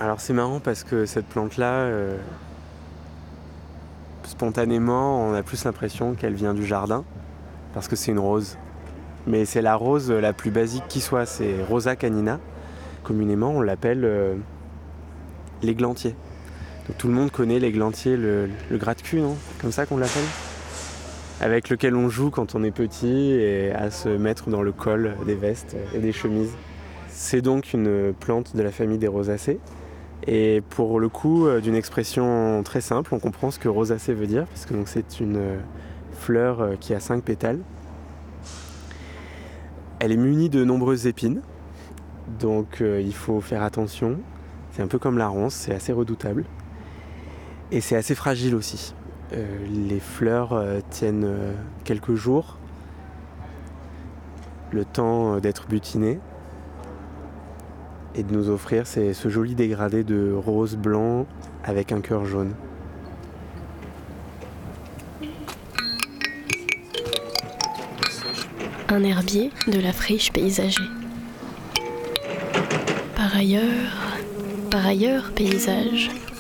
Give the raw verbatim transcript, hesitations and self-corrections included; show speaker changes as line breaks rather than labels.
Alors c'est marrant parce que cette plante-là, euh, spontanément, on a plus l'impression qu'elle vient du jardin, parce que c'est une rose. Mais c'est la rose la plus basique qui soit, c'est Rosa canina. Communément, on l'appelle euh, l'églantier. Donc tout le monde connaît l'églantier, le, le gratte-cul, non ? Comme ça qu'on l'appelle ? Avec lequel on joue quand on est petit et à se mettre dans le col des vestes et des chemises. C'est donc une plante de la famille des rosacées. Et pour le coup, d'une expression très simple, on comprend ce que rosacée veut dire, parce que donc c'est une fleur qui a cinq pétales. Elle est munie de nombreuses épines, donc euh, il faut faire attention. C'est un peu comme la ronce, c'est assez redoutable. Et c'est assez fragile aussi. Euh, les fleurs euh, tiennent euh, quelques jours, le temps d'être butinées, et de nous offrir c'est ce joli dégradé de rose blanc avec un cœur jaune.
Un herbier de la friche paysager. Par ailleurs, par ailleurs paysage.